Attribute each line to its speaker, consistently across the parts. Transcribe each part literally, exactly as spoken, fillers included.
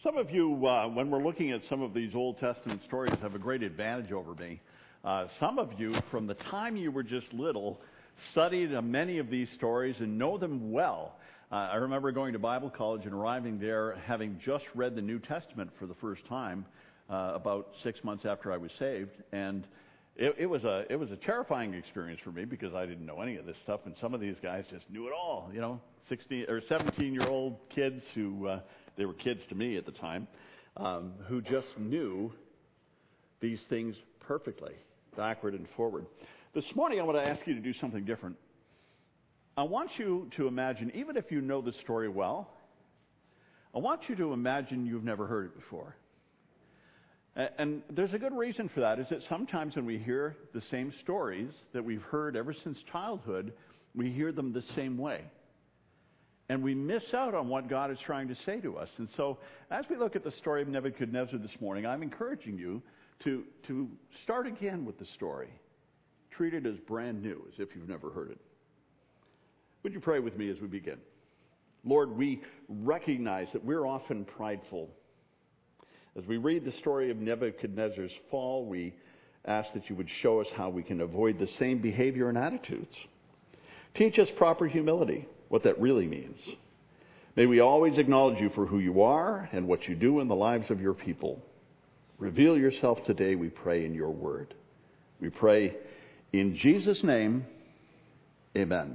Speaker 1: Some of you, uh, when we're looking at some of these Old Testament stories, have a great advantage over me. Uh, some of you, from the time you were just little, studied uh, many of these stories and know them well. Uh, I remember going to Bible college and arriving there having just read the New Testament for the first time uh, about six months after I was saved, and it, it was a it was a terrifying experience for me because I didn't know any of this stuff, and some of these guys just knew it all. You know, sixteen or seventeen-year-old kids who uh, they were kids to me at the time, um, who just knew these things perfectly, backward and forward. This morning, I want to ask you to do something different. I want you to imagine, even if you know the story well, I want you to imagine you've never heard it before. And there's a good reason for that, is that sometimes when we hear the same stories that we've heard ever since childhood, we hear them the same way. And we miss out on what God is trying to say to us. And so, as we look at the story of Nebuchadnezzar this morning, I'm encouraging you to, to start again with the story. Treat it as brand new, as if you've never heard it. Would you pray with me as we begin? Lord, we recognize that we're often prideful. As we read the story of Nebuchadnezzar's fall, we ask that you would show us how we can avoid the same behavior and attitudes. Teach us proper humility, what that really means. May we always acknowledge you for who you are and what you do in the lives of your people. Reveal yourself today, we pray, in your word. We pray in Jesus' name, amen.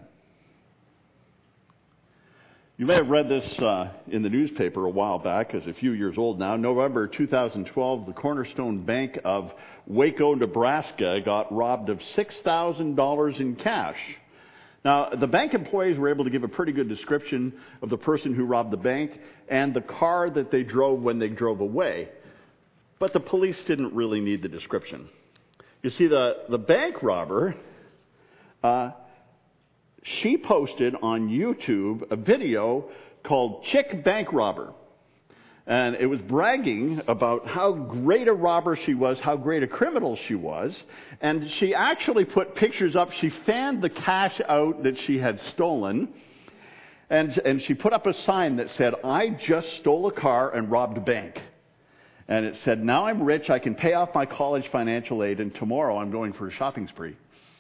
Speaker 1: You may have read this uh, in the newspaper a while back, as a few years old now. November two thousand twelve, the Cornerstone Bank of Waco, Nebraska got robbed of six thousand dollars in cash. Now, the bank employees were able to give a pretty good description of the person who robbed the bank and the car that they drove when they drove away. But the police didn't really need the description. You see, the, the bank robber, uh, she posted on YouTube a video called Chick Bank Robber. And it was bragging about how great a robber she was, how great a criminal she was. And she actually put pictures up. She fanned the cash out that she had stolen. And, and she put up a sign that said, "I just stole a car and robbed a bank." And it said, "Now I'm rich, I can pay off my college financial aid, and tomorrow I'm going for a shopping spree."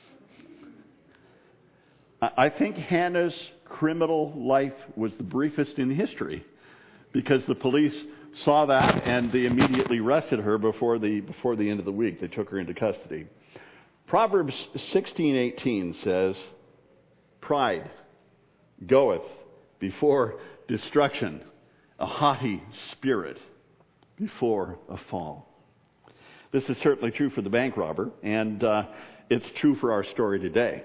Speaker 1: I think Hannah's criminal life was the briefest in history, because the police saw that and they immediately arrested her before the before the end of the week. They took her into custody. Proverbs sixteen eighteen says, "Pride goeth before destruction, a haughty spirit before a fall." This is certainly true for the bank robber, and uh, it's true for our story today.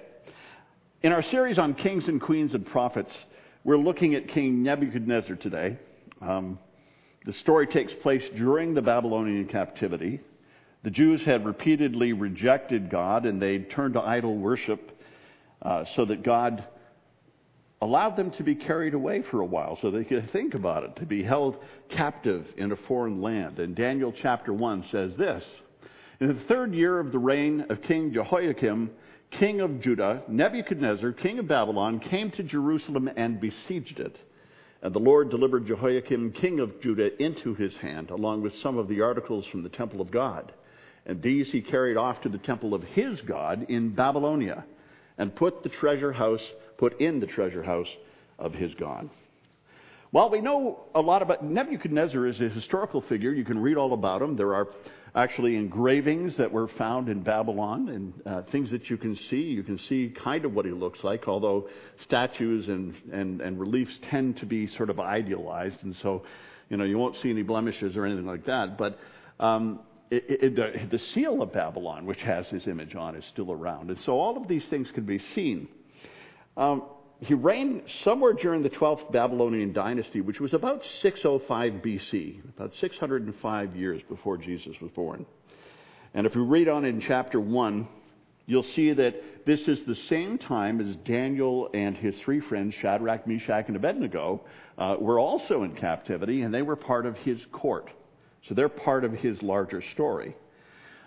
Speaker 1: In our series on kings and queens and prophets, we're looking at King Nebuchadnezzar today. Um, the story takes place during the Babylonian captivity. The Jews had repeatedly rejected God, and they turned to idol worship uh, so that God allowed them to be carried away for a while so they could think about it, to be held captive in a foreign land. And Daniel chapter one says this: "In the third year of the reign of King Jehoiakim, king of Judah, Nebuchadnezzar, king of Babylon, came to Jerusalem and besieged it. And the Lord delivered Jehoiakim, king of Judah, into his hand, along with some of the articles from the temple of God. And these he carried off to the temple of his God in Babylonia, and put the treasure house, put in the treasure house of his God." Well, we know a lot about Nebuchadnezzar is a historical figure. You can read all about him. There are actually engravings that were found in Babylon, and uh, things that you can see. You can see kind of what he looks like, although statues and, and, and reliefs tend to be sort of idealized, and so, you know, you won't see any blemishes or anything like that. But um, it, it, the, the seal of Babylon, which has his image on, is still around. And so all of these things can be seen. Um, He reigned somewhere during the twelfth Babylonian dynasty, which was about six oh five B C, about six hundred five years before Jesus was born. And if we read on in chapter one, you'll see that this is the same time as Daniel and his three friends, Shadrach, Meshach, and Abednego, uh, were also in captivity, and they were part of his court. So they're part of his larger story.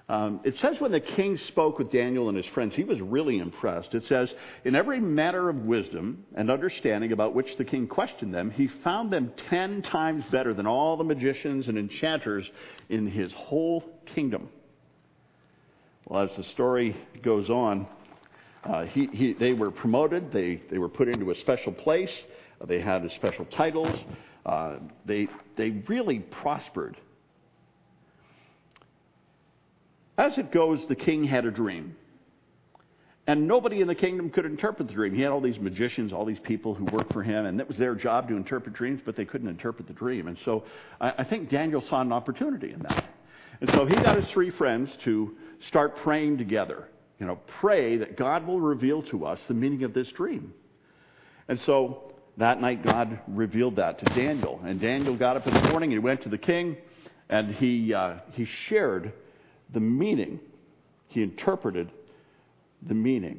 Speaker 1: Um, it says when the king spoke with Daniel and his friends, he was really impressed. It says, in every matter of wisdom and understanding about which the king questioned them, he found them ten times better than all the magicians and enchanters in his whole kingdom. Well, as the story goes on, uh, he, he, they were promoted. They, they were put into a special place. Uh, they had special titles. Uh, they, they really prospered. As it goes, the king had a dream. And nobody in the kingdom could interpret the dream. He had all these magicians, all these people who worked for him, and it was their job to interpret dreams, but they couldn't interpret the dream. And so I, I think Daniel saw an opportunity in that. And so he got his three friends to start praying together. You know, pray that God will reveal to us the meaning of this dream. And so that night God revealed that to Daniel. And Daniel got up in the morning, he went to the king, and he uh, he shared the meaning. He interpreted the meaning.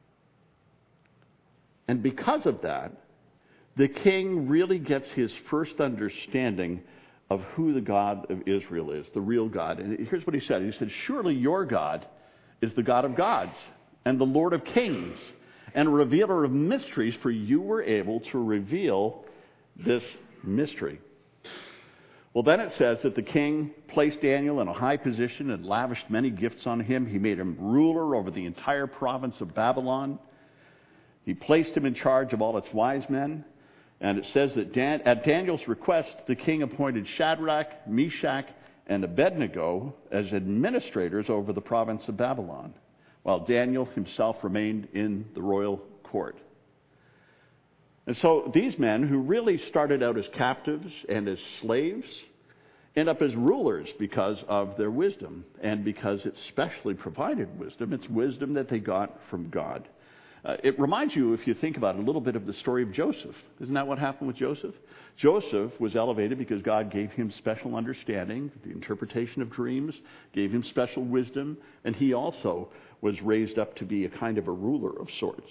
Speaker 1: And because of that, the king really gets his first understanding of who the God of Israel is, the real God. And here's what he said. He said, surely your God is the God of gods and the Lord of kings and a revealer of mysteries, for you were able to reveal this mystery. Well, then it says that the king placed Daniel in a high position and lavished many gifts on him. He made him ruler over the entire province of Babylon. He placed him in charge of all its wise men. And it says that Dan- at Daniel's request, the king appointed Shadrach, Meshach, and Abednego as administrators over the province of Babylon, while Daniel himself remained in the royal court. And so these men, who really started out as captives and as slaves, end up as rulers because of their wisdom, and because it specially provided wisdom. It's wisdom that they got from God. Uh, it reminds you, if you think about it, a little bit of the story of Joseph. Isn't that what happened with Joseph? Joseph was elevated because God gave him special understanding, the interpretation of dreams, gave him special wisdom, and he also was raised up to be a kind of a ruler of sorts.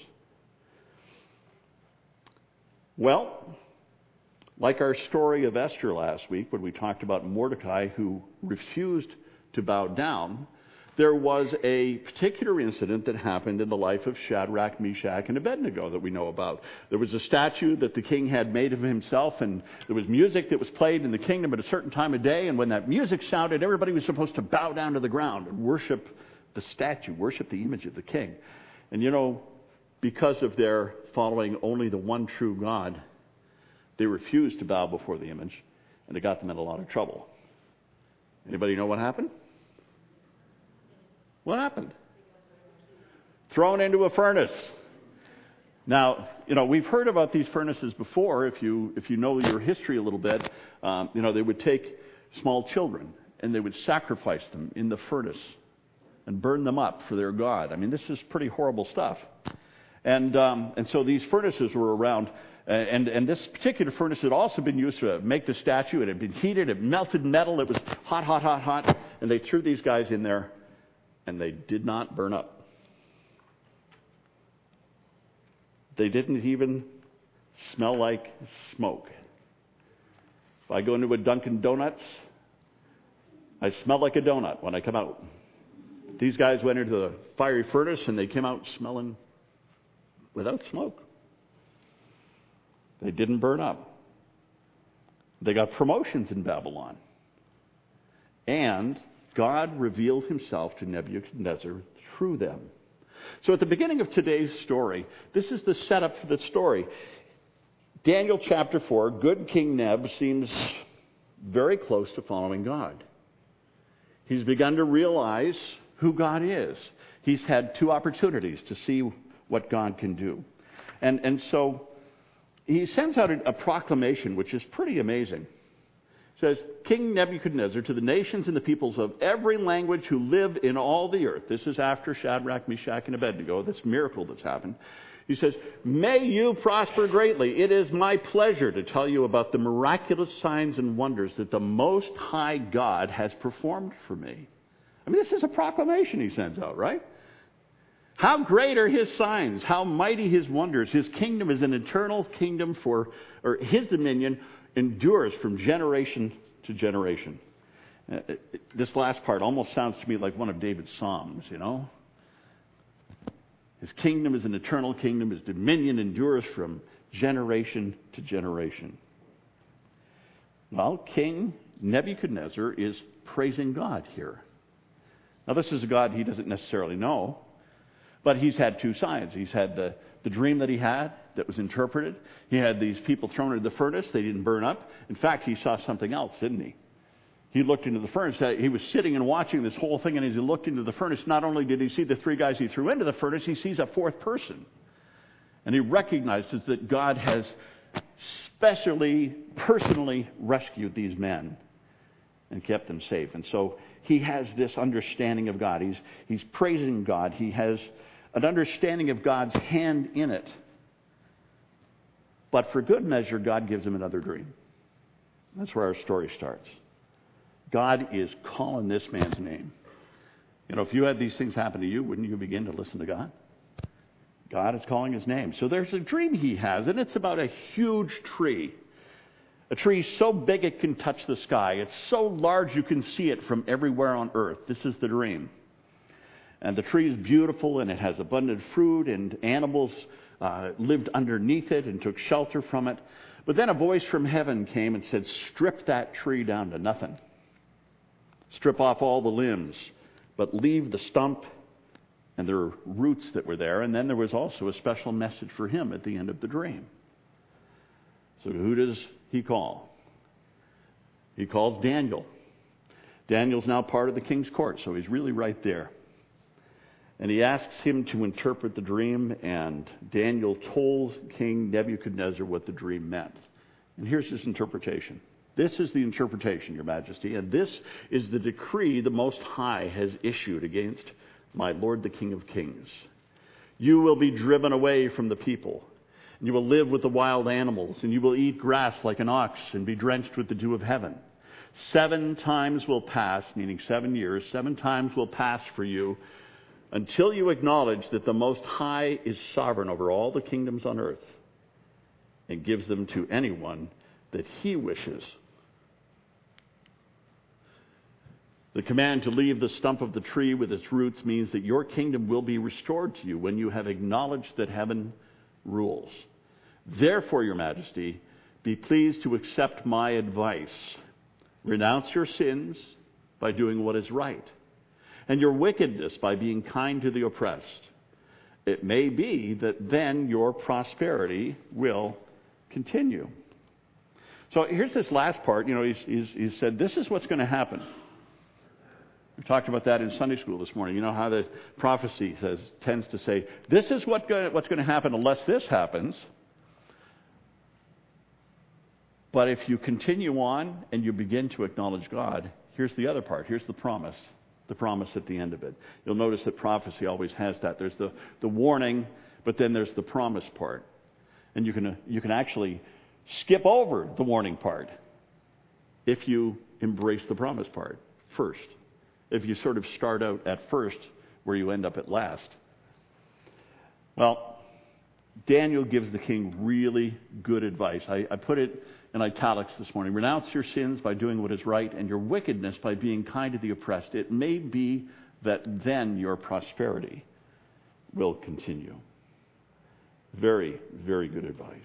Speaker 1: Well, like our story of Esther last week, when we talked about Mordecai who refused to bow down, there was a particular incident that happened in the life of Shadrach, Meshach, and Abednego that we know about. There was a statue that the king had made of himself, and there was music that was played in the kingdom at a certain time of day, and when that music sounded, everybody was supposed to bow down to the ground and worship the statue, worship the image of the king. And you know, because of their following only the one true God, they refused to bow before the image, and it got them in a lot of trouble. Anybody know what happened? What happened? Thrown into a furnace. Now, you know, we've heard about these furnaces before. If you if you know your history a little bit, um, you know, they would take small children and they would sacrifice them in the furnace and burn them up for their god. I mean, this is pretty horrible stuff. And um, and so these furnaces were around, uh, and and this particular furnace had also been used to make the statue. It had been heated, it melted metal. It was hot, hot, hot, hot, and they threw these guys in there. And they did not burn up. They didn't even smell like smoke. If I go into a Dunkin' Donuts, I smell like a donut when I come out. These guys went into the fiery furnace and they came out smelling without smoke. They didn't burn up. They got promotions in Babylon. And God revealed himself to Nebuchadnezzar through them. So at the beginning of today's story, this is the setup for the story. Daniel chapter four, good King Neb seems very close to following God. He's begun to realize who God is. He's had two opportunities to see what God can do. And, and so he sends out a, a proclamation which is pretty amazing. Says, King Nebuchadnezzar, to the nations and the peoples of every language who live in all the earth. This is after Shadrach, Meshach, and Abednego, this miracle that's happened. He says, may you prosper greatly. It is my pleasure to tell you about the miraculous signs and wonders that the Most High God has performed for me. I mean, this is a proclamation he sends out, right? How great are his signs, how mighty his wonders. His kingdom is an eternal kingdom for, or his dominion endures from generation to generation. Uh, it, it, this last part almost sounds to me like one of David's Psalms, you know. His kingdom is an eternal kingdom. His dominion endures from generation to generation. Well, King Nebuchadnezzar is praising God here. Now, this is a God he doesn't necessarily know, but he's had two sides. He's had the, the dream that he had that was interpreted. He had these people thrown into the furnace. They didn't burn up. In fact, he saw something else, didn't he? He looked into the furnace. He was sitting and watching this whole thing, and as he looked into the furnace, not only did he see the three guys he threw into the furnace, he sees a fourth person. And he recognizes that God has specially, personally rescued these men and kept them safe. And so he has this understanding of God. He's, he's praising God. He has an understanding of God's hand in it. But for good measure, God gives him another dream. That's where our story starts. God is calling this man's name. You know, if you had these things happen to you, wouldn't you begin to listen to God? God is calling his name. So there's a dream he has, and it's about a huge tree. A tree so big it can touch the sky. It's so large you can see it from everywhere on earth. This is the dream. And the tree is beautiful, and it has abundant fruit, and animals uh, lived underneath it and took shelter from it. But then a voice from heaven came and said, strip that tree down to nothing. Strip off all the limbs, but leave the stump and their roots that were there. And then there was also a special message for him at the end of the dream. So who does he call? He calls Daniel. Daniel's now part of the king's court, so he's really right there. And he asks him to interpret the dream, and Daniel told King Nebuchadnezzar what the dream meant. And here's his interpretation. This is the interpretation, Your Majesty, and this is the decree the Most High has issued against my Lord the King of Kings. You will be driven away from the people, and you will live with the wild animals, and you will eat grass like an ox and be drenched with the dew of heaven. Seven times will pass, meaning seven years, seven times will pass for you until you acknowledge that the Most High is sovereign over all the kingdoms on earth and gives them to anyone that he wishes. The command to leave the stump of the tree with its roots means that your kingdom will be restored to you when you have acknowledged that heaven rules. Therefore, Your Majesty, be pleased to accept my advice. Renounce your sins by doing what is right, and your wickedness by being kind to the oppressed. It may be that then your prosperity will continue. So here's this last part. You know, he's, he's, he's said, this is what's going to happen. We talked about that in Sunday school this morning. You know how the prophecy says, tends to say, this is what go- what's going to happen unless this happens. But if you continue on and you begin to acknowledge God, here's the other part. Here's the promise. The promise at the end of it. You'll notice that prophecy always has that. There's the, the warning, but then there's the promise part. And you can, uh, you can actually skip over the warning part if you embrace the promise part first. If you sort of start out at first where you end up at last. Well, Daniel gives the king really good advice. I, I put it in italics this morning. Renounce your sins by doing what is right, and your wickedness by being kind to the oppressed. It may be that then your prosperity will continue. Very, very good advice.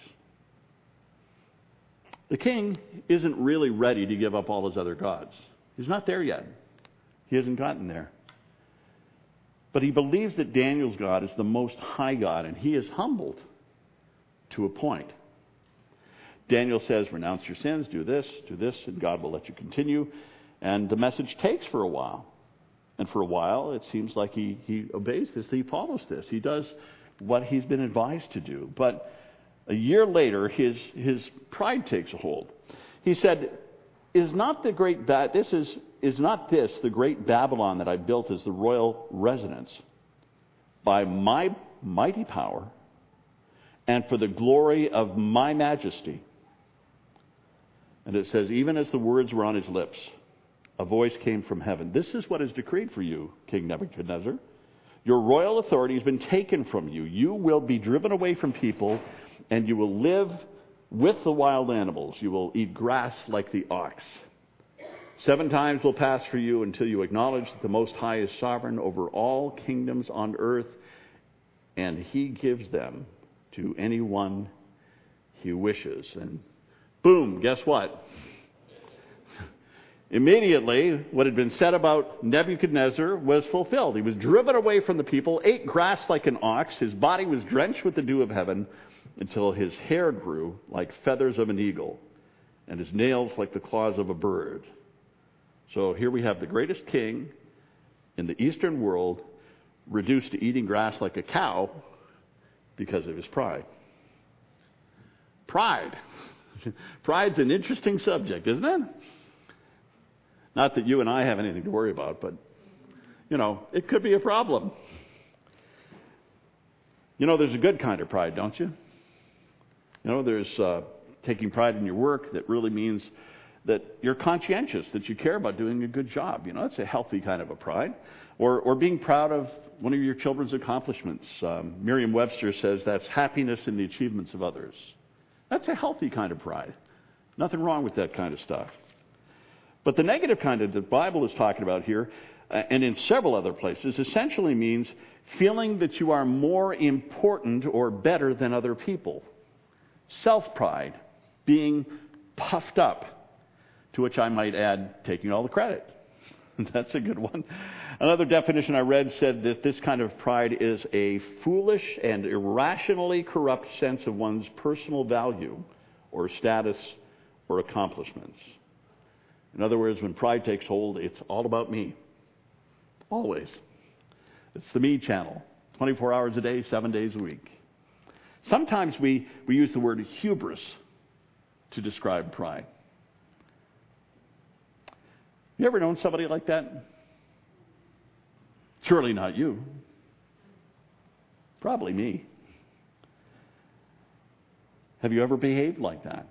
Speaker 1: The king isn't really ready to give up all his other gods. He's not there yet. He hasn't gotten there. But he believes that Daniel's God is the Most High God, and he is humbled to a point. Daniel says, renounce your sins, do this, do this, and God will let you continue. And the message takes for a while. And for a while, it seems like he, he obeys this, he follows this. He does what he's been advised to do. But a year later, his, his pride takes a hold. He said, is not the great ba- this is is not this the great Babylon that I built as the royal residence by my mighty power and for the glory of my majesty? And it says, even as the words were on his lips, a voice came from heaven. This is what is decreed for you, King Nebuchadnezzar. Your royal authority has been taken from you. You will be driven away from people, and you will live with the wild animals. You will eat grass like the ox. Seven times will pass for you until you acknowledge that the Most High is sovereign over all kingdoms on earth, and he gives them to anyone he wishes. And boom, guess what? Immediately, what had been said about Nebuchadnezzar was fulfilled. He was driven away from the people, ate grass like an ox. His body was drenched with the dew of heaven until his hair grew like feathers of an eagle and his nails like the claws of a bird. So here we have the greatest king in the Eastern world reduced to eating grass like a cow because of his pride. Pride. Pride's an interesting subject, isn't it? Not that you and I have anything to worry about, but, you know, it could be a problem. You know, there's a good kind of pride, don't you? You know, there's uh, taking pride in your work that really means that you're conscientious, that you care about doing a good job. You know, it's a healthy kind of a pride. Or, or being proud of one of your children's accomplishments. Um, Merriam-Webster says that's happiness in the achievements of others. That's a healthy kind of pride. Nothing wrong with that kind of stuff. But the negative kind of the Bible is talking about here, uh, and in several other places, essentially means feeling that you are more important or better than other people. Self-pride, being puffed up, to which I might add taking all the credit. That's a good one. Another definition I read said that this kind of pride is a foolish and irrationally corrupt sense of one's personal value or status or accomplishments. In other words, when pride takes hold, it's all about me. Always. It's the me channel, twenty-four hours a day, seven days a week. Sometimes we, we use the word hubris to describe pride. You ever known somebody like that? Surely not you. Probably me. Have you ever behaved like that?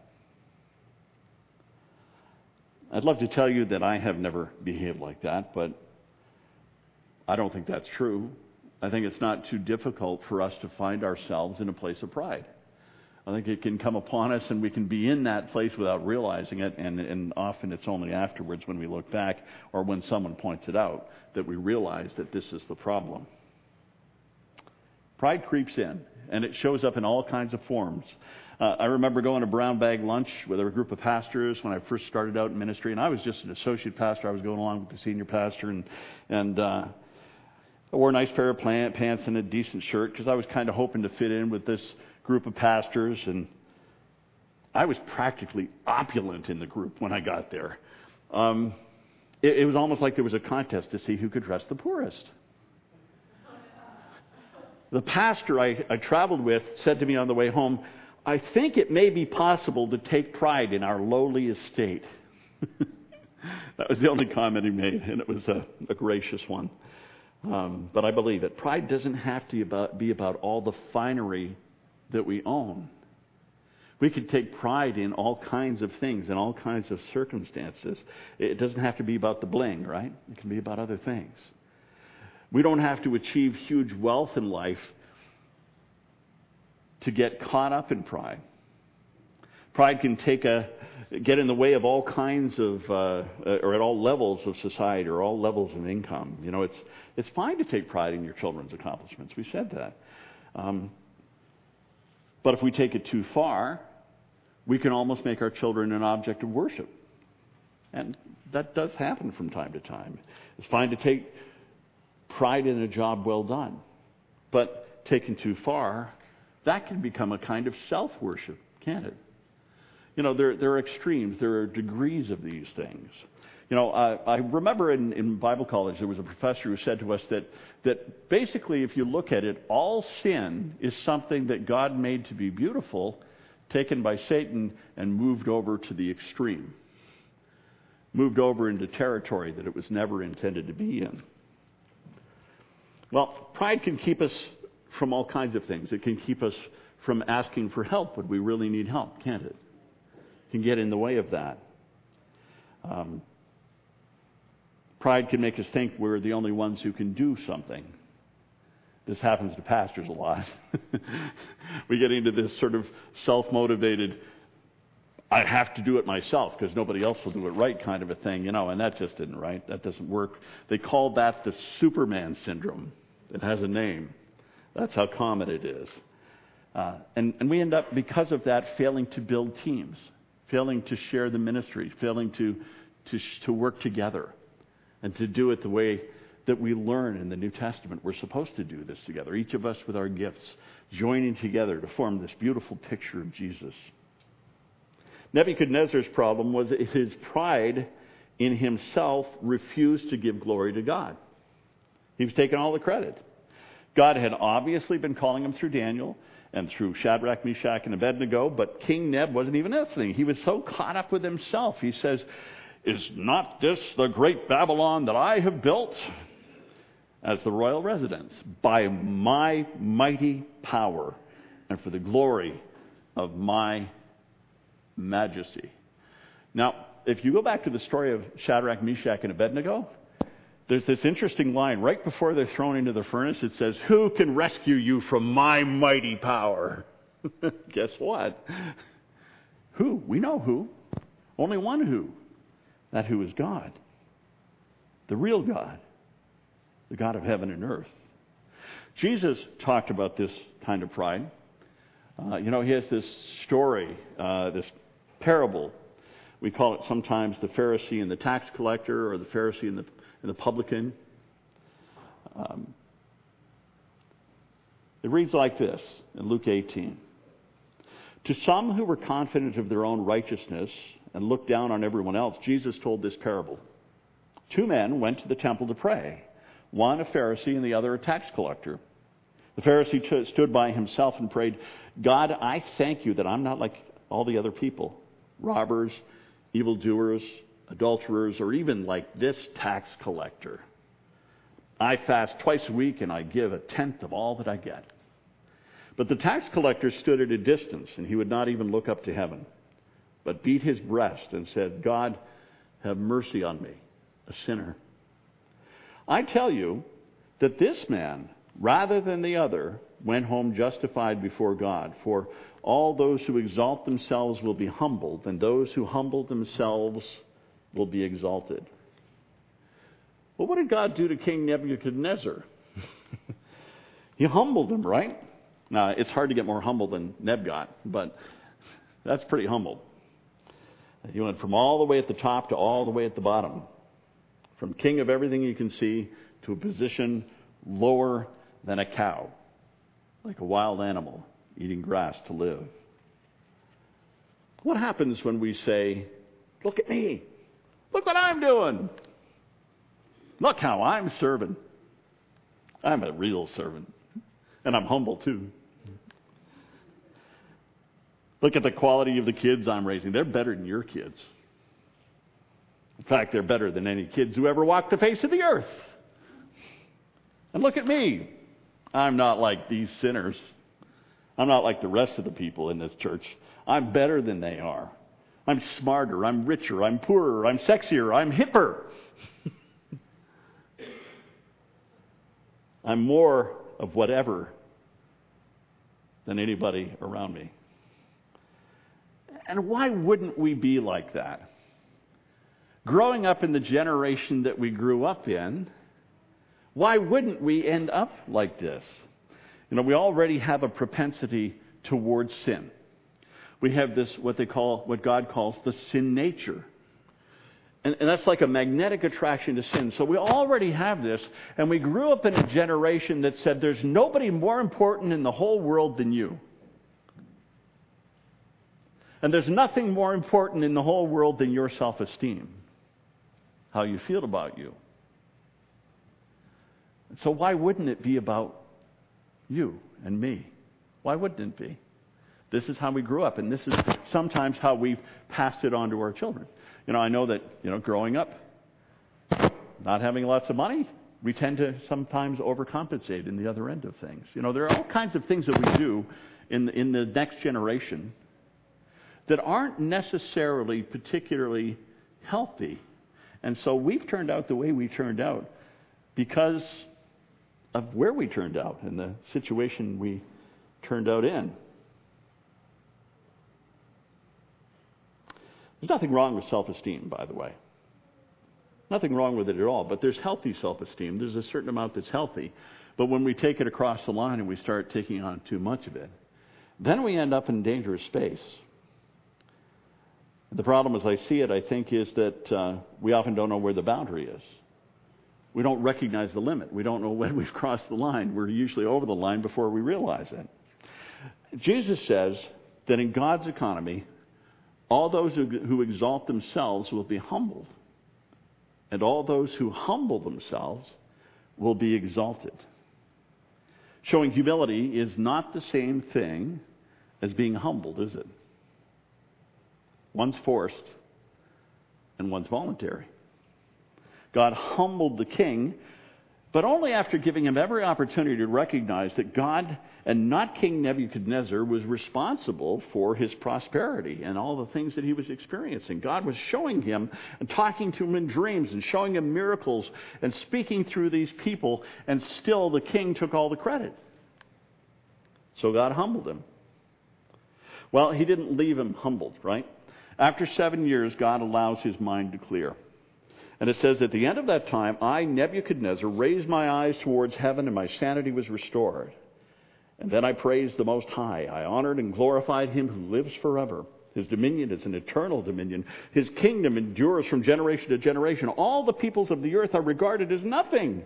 Speaker 1: I'd love to tell you that I have never behaved like that, but I don't think that's true. I think it's not too difficult for us to find ourselves in a place of pride. I think it can come upon us and we can be in that place without realizing it, and, and often it's only afterwards when we look back or when someone points it out that we realize that this is the problem. Pride creeps in, and it shows up in all kinds of forms. Uh, I remember going to brown bag lunch with a group of pastors when I first started out in ministry, and I was just an associate pastor. I was going along with the senior pastor, and and uh, I wore a nice pair of pants and a decent shirt because I was kind of hoping to fit in with this group of pastors, and I was practically opulent in the group when I got there. Um, it, it was almost like there was a contest to see who could dress the poorest. The pastor I, I traveled with said to me on the way home, "I think it may be possible to take pride in our lowly estate." That was the only comment he made, and it was a, a gracious one. Um, but I believe it. Pride doesn't have to be about, be about all the finery that we own. We could take pride in all kinds of things and all kinds of circumstances. It doesn't have to be about the bling, right? It can be about other things. We don't have to achieve huge wealth in life to get caught up in pride. Pride can take a get in the way of all kinds of, uh, or at all levels of society, or all levels of income. You know, it's it's fine to take pride in your children's accomplishments. We said that. Um, but if we take it too far, we can almost make our children an object of worship. And that does happen from time to time. It's fine to take pride in a job well done. But taken too far, that can become a kind of self-worship, can't it? You know, there, there are extremes. There are degrees of these things. You know, I, I remember in, in Bible college there was a professor who said to us that, that basically if you look at it, all sin is something that God made to be beautiful, taken by Satan and moved over to the extreme. Moved over into territory that it was never intended to be in. Well, pride can keep us from all kinds of things. It can keep us from asking for help when we really need help, can't it? It can get in the way of that. Um, pride can make us think we're the only ones who can do something. This happens to pastors a lot. We get into this sort of self-motivated, I have to do it myself because nobody else will do it right kind of a thing, you know, and that just isn't right. That doesn't work. They call that the Superman syndrome. It has a name. That's how common it is. Uh, and, and we end up, because of that, failing to build teams, failing to share the ministry, failing to, to, to work together and to do it the way that we learn in the New Testament. We're supposed to do this together, each of us with our gifts, joining together to form this beautiful picture of Jesus. Nebuchadnezzar's problem was that his pride in himself refused to give glory to God. He was taking all the credit. God had obviously been calling him through Daniel and through Shadrach, Meshach, and Abednego, but King Neb wasn't even listening. He was so caught up with himself. He says, "Is not this the great Babylon that I have built as the royal residence by my mighty power and for the glory of my majesty?" Now, if you go back to the story of Shadrach, Meshach, and Abednego, there's this interesting line right before they're thrown into the furnace. It says, "Who can rescue you from my mighty power?" Guess what? Who? We know who. Only one who. That who is God. The real God. The God of heaven and earth. Jesus talked about this kind of pride. Uh, you know, he has this story, uh, this parable. We call it sometimes the Pharisee and the tax collector, or the Pharisee and the, and the publican. Um, it reads like this in Luke eighteen. To some who were confident of their own righteousness and looked down on everyone else, Jesus told this parable. Two men went to the temple to pray, one a Pharisee and the other a tax collector. The Pharisee t- stood by himself and prayed, "God, I thank you that I'm not like all the other people, robbers, evildoers, adulterers, or even like this tax collector. I fast twice a week and I give a tenth of all that I get." But the tax collector stood at a distance, and he would not even look up to heaven, but beat his breast and said, "God, have mercy on me, a sinner." I tell you that this man, rather than the other, went home justified before God. For all those who exalt themselves will be humbled, and those who humble themselves will be exalted. Well, what did God do to King Nebuchadnezzar? He humbled him, right? Now, it's hard to get more humble than Neb got, but that's pretty humble. He went from all the way at the top to all the way at the bottom. From king of everything you can see to a position lower than a cow, like a wild animal eating grass to live. What happens when we say, "Look at me. Look what I'm doing. Look how I'm serving. I'm a real servant. And I'm humble too. Look at the quality of the kids I'm raising. They're better than your kids. In fact, they're better than any kids who ever walked the face of the earth. And look at me. I'm not like these sinners. I'm not like the rest of the people in this church. I'm better than they are. I'm smarter. I'm richer. I'm poorer. I'm sexier. I'm hipper. I'm more of whatever than anybody around me. And why wouldn't we be like that? Growing up in the generation that we grew up in, why wouldn't we end up like this? You know, we already have a propensity towards sin. We have this, what they call, what God calls the sin nature. And, and that's like a magnetic attraction to sin. So we already have this, and we grew up in a generation that said there's nobody more important in the whole world than you. And there's nothing more important in the whole world than your self-esteem, how you feel about you. So why wouldn't it be about you and me? Why wouldn't it be? This is how we grew up, and this is sometimes how we've passed it on to our children. You know, I know that, you know, growing up, not having lots of money, we tend to sometimes overcompensate in the other end of things. You know, there are all kinds of things that we do in the, in the next generation that aren't necessarily particularly healthy. And so we've turned out the way we turned out because of where we turned out and the situation we turned out in. There's nothing wrong with self-esteem, by the way. Nothing wrong with it at all. But there's healthy self-esteem. There's a certain amount that's healthy. But when we take it across the line and we start taking on too much of it, then we end up in dangerous space. The problem, as I see it, I think, is that uh, we often don't know where the boundary is. We don't recognize the limit. We don't know when we've crossed the line. We're usually over the line before we realize it. Jesus says that in God's economy, all those who, who exalt themselves will be humbled, and all those who humble themselves will be exalted. Showing humility is not the same thing as being humbled, is it? One's forced and one's voluntary. God humbled the king, but only after giving him every opportunity to recognize that God and not King Nebuchadnezzar was responsible for his prosperity and all the things that he was experiencing. God was showing him and talking to him in dreams and showing him miracles and speaking through these people, and still the king took all the credit. So God humbled him. Well, he didn't leave him humbled, right? After seven years, God allows his mind to clear. And it says, at the end of that time, I, Nebuchadnezzar, raised my eyes towards heaven, and my sanity was restored. And then I praised the Most High. I honored and glorified him who lives forever. His dominion is an eternal dominion. His kingdom endures from generation to generation. All the peoples of the earth are regarded as nothing.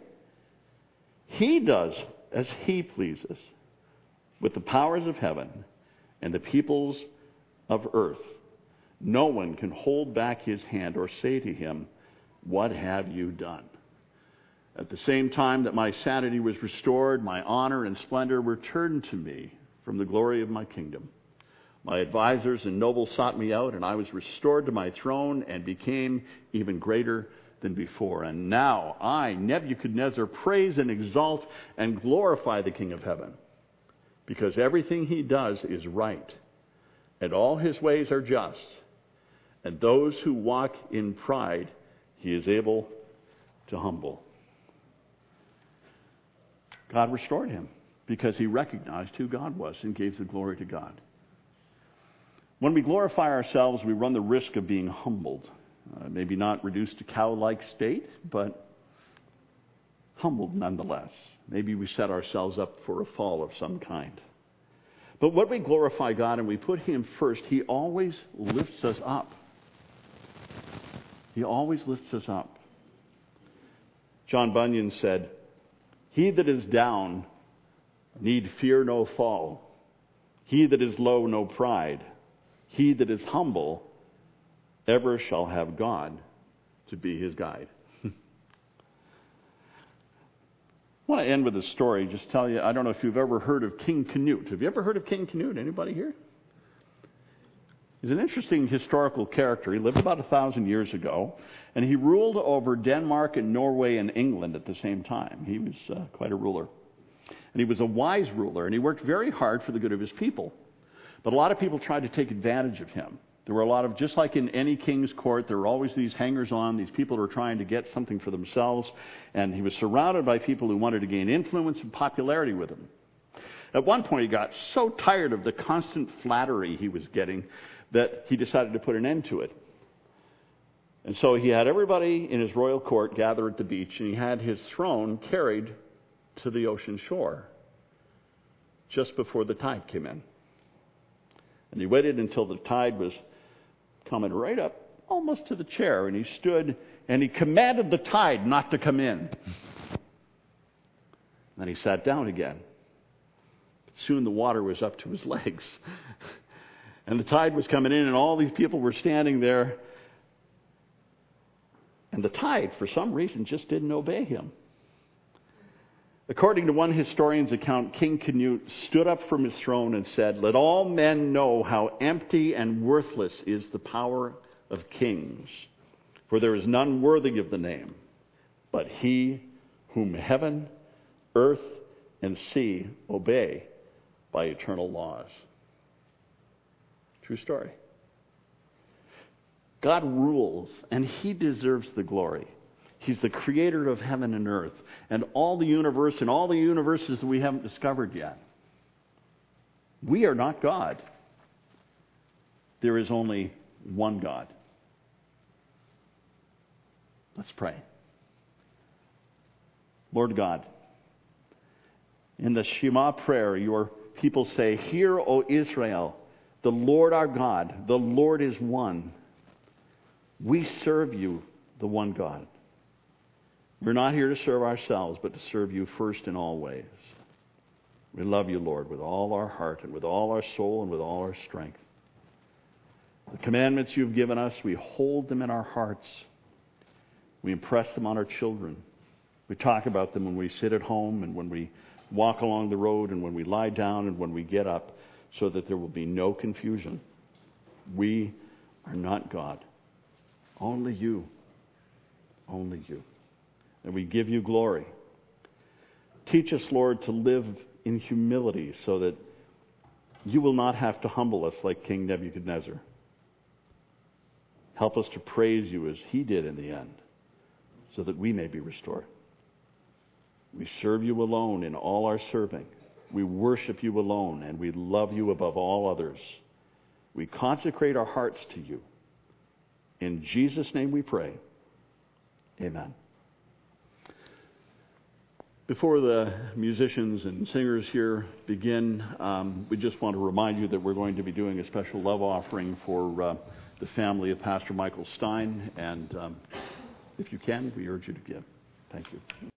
Speaker 1: He does as he pleases with the powers of heaven and the peoples of earth. No one can hold back his hand or say to him, what have you done? At the same time that my sanity was restored, my honor and splendor returned to me from the glory of my kingdom. My advisors and nobles sought me out, and I was restored to my throne and became even greater than before. And now I, Nebuchadnezzar, praise and exalt and glorify the King of heaven, because everything he does is right, and all his ways are just. And those who walk in pride, he is able to humble. God restored him because he recognized who God was and gave the glory to God. When we glorify ourselves, we run the risk of being humbled. Uh, maybe not reduced to cow-like state, but humbled nonetheless. Maybe we set ourselves up for a fall of some kind. But when we glorify God and we put him first, he always lifts us up. He always lifts us up. John Bunyan said, he that is down need fear no fall. He that is low, no pride. He that is humble ever shall have God to be his guide. I want to end with a story. Just tell you, I don't know if you've ever heard of King Canute. Have you ever heard of King Canute? Anybody here? He's an interesting historical character. He lived about a thousand years ago, and he ruled over Denmark and Norway and England at the same time. He was uh, quite a ruler. And he was a wise ruler, and he worked very hard for the good of his people. But a lot of people tried to take advantage of him. There were a lot of, just like in any king's court, there were always these hangers-on, these people who were trying to get something for themselves, and he was surrounded by people who wanted to gain influence and popularity with him. At one point, he got so tired of the constant flattery he was getting that he decided to put an end to it. And so he had everybody in his royal court gather at the beach, and he had his throne carried to the ocean shore just before the tide came in. And he waited until the tide was coming right up almost to the chair, and he stood and he commanded the tide not to come in. Then he sat down again. But soon the water was up to his legs. And the tide was coming in, and all these people were standing there. And the tide, for some reason, just didn't obey him. According to one historian's account, King Canute stood up from his throne and said, let all men know how empty and worthless is the power of kings, for there is none worthy of the name, but he whom heaven, earth, and sea obey by eternal laws. True story. God rules, and he deserves the glory. He's the creator of heaven and earth, and all the universe, and all the universes that we haven't discovered yet. We are not God. There is only one God, Let's pray. Lord God, in the Shema prayer, your people say, "Hear, O Israel, the Lord our God, the Lord is one. We serve you, the one God." We're not here to serve ourselves, but to serve you first in all ways. We love you, Lord, with all our heart and with all our soul and with all our strength. The commandments you've given us, we hold them in our hearts. We impress them on our children. We talk about them when we sit at home and when we walk along the road and when we lie down and when we get up, so that there will be no confusion. We are not God. Only you. Only you. And we give you glory. Teach us, Lord, to live in humility so that you will not have to humble us like King Nebuchadnezzar. Help us to praise you as he did in the end, so that we may be restored. We serve you alone in all our serving. We worship you alone, and we love you above all others. We consecrate our hearts to you. In Jesus' name we pray. Amen. Before the musicians and singers here begin, um, we just want to remind you that we're going to be doing a special love offering for uh, the family of Pastor Michael Stein, and um, if you can, we urge you to give. Thank you.